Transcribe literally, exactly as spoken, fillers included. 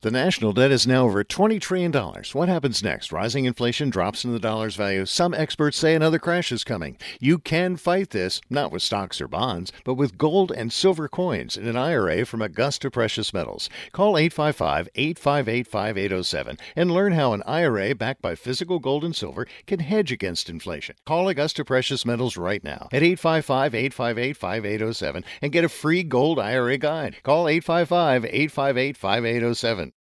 The national debt is now over twenty trillion dollars. What happens next? Rising inflation drops in the dollar's value. Some experts say another crash is coming. You can fight this, not with stocks or bonds, but with gold and silver coins in an I R A from Augusta Precious Metals. Call eight five five, eight five eight, five eight zero seven and learn how an I R A backed by physical gold and silver can hedge against inflation. Call Augusta Precious Metals right now at eight five five, eight five eight, five eight zero seven and get a free gold I R A guide. Call eight five five, eight five eight, five eight zero seven.